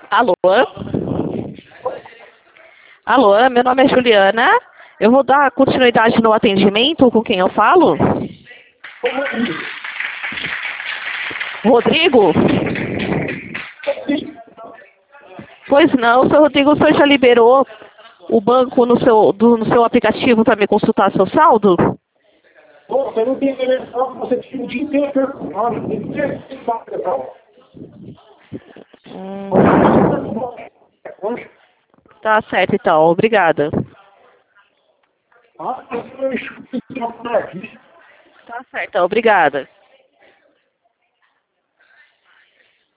Alô? Alô, meu nome é Juliana. Eu vou dar continuidade no atendimento com quem eu falo? Rodrigo? Pois não, seu Rodrigo, o senhor já liberou o banco no seu aplicativo para me consultar seu saldo? Pô, você não tem eleição, você tinha o dia inteiro perguntando, tem que ter esse papo, pessoal. Tá certo, então. Obrigada. Ah, eu estou aqui. Tá certo, obrigada.